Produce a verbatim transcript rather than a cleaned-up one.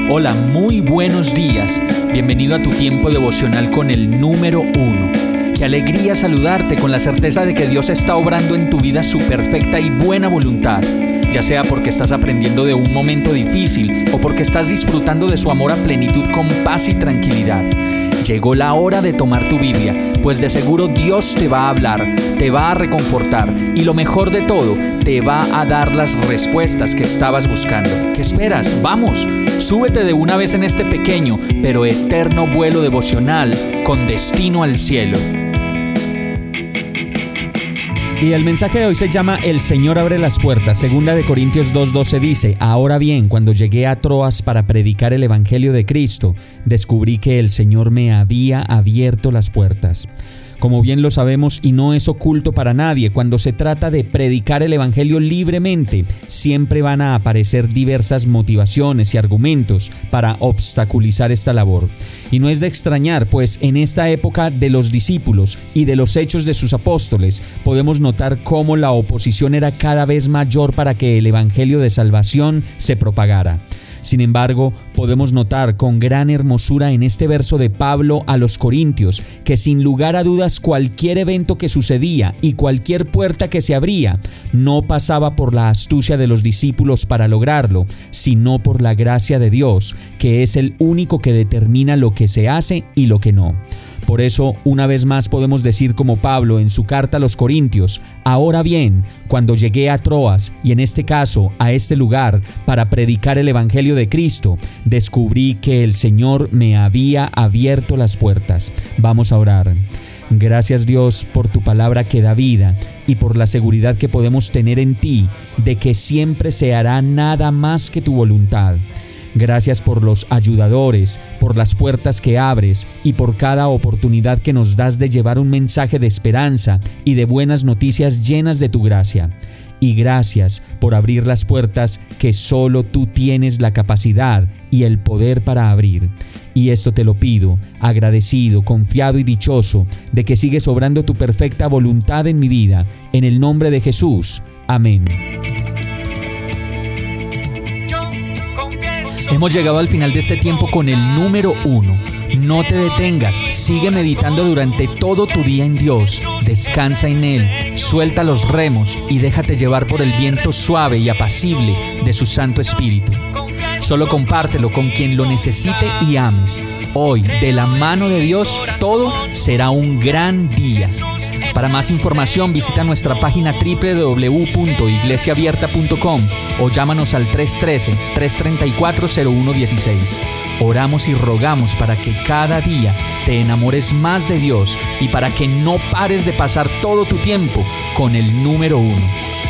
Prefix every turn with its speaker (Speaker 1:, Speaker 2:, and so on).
Speaker 1: Hola, muy buenos días. Bienvenido a tu tiempo devocional con el número uno. Qué alegría saludarte con la certeza de que Dios está obrando en tu vida su perfecta y buena voluntad, ya sea porque estás aprendiendo de un momento difícil o porque estás disfrutando de su amor a plenitud con paz y tranquilidad. Llegó la hora de tomar tu Biblia, pues de seguro Dios te va a hablar, te va a reconfortar y lo mejor de todo, te va a dar las respuestas que estabas buscando. ¿Qué esperas? ¡Vamos! Súbete de una vez en este pequeño pero eterno vuelo devocional con destino al cielo.
Speaker 2: Y el mensaje de hoy se llama El Señor abre las puertas. Segunda de Corintios dos doce dice: Ahora bien, cuando llegué a Troas para predicar el Evangelio de Cristo, descubrí que el Señor me había abierto las puertas. Como bien lo sabemos y no es oculto para nadie, cuando se trata de predicar el Evangelio libremente, siempre van a aparecer diversas motivaciones y argumentos para obstaculizar esta labor. Y no es de extrañar, pues en esta época de los discípulos y de los hechos de sus apóstoles, podemos notar cómo la oposición era cada vez mayor para que el Evangelio de salvación se propagara. Sin embargo, podemos notar con gran hermosura en este verso de Pablo a los Corintios que sin lugar a dudas cualquier evento que sucedía y cualquier puerta que se abría no pasaba por la astucia de los discípulos para lograrlo, sino por la gracia de Dios, que es el único que determina lo que se hace y lo que no. Por eso, una vez más podemos decir como Pablo en su carta a los Corintios: ahora bien, cuando llegué a Troas, y en este caso a este lugar, para predicar el Evangelio de Cristo, descubrí que el Señor me había abierto las puertas. Vamos a orar. Gracias, Dios, por tu palabra que da vida y por la seguridad que podemos tener en ti de que siempre se hará nada más que tu voluntad. Gracias por los ayudadores, por las puertas que abres y por cada oportunidad que nos das de llevar un mensaje de esperanza y de buenas noticias llenas de tu gracia. Y gracias por abrir las puertas que solo tú tienes la capacidad y el poder para abrir. Y esto te lo pido, agradecido, confiado y dichoso de que sigues obrando tu perfecta voluntad en mi vida. En el nombre de Jesús. Amén.
Speaker 1: Hemos llegado al final de este tiempo con el número uno. No te detengas, sigue meditando durante todo tu día en Dios. Descansa en Él, suelta los remos y déjate llevar por el viento suave y apacible de su Santo Espíritu. Solo compártelo con quien lo necesite y ames. Hoy, de la mano de Dios, todo será un gran día. Para más información visita nuestra página doble u doble u doble u punto iglesia abierta punto com o llámanos al tres uno tres, tres tres cuatro, cero uno uno seis. Oramos y rogamos para que cada día te enamores más de Dios y para que no pares de pasar todo tu tiempo con el número uno.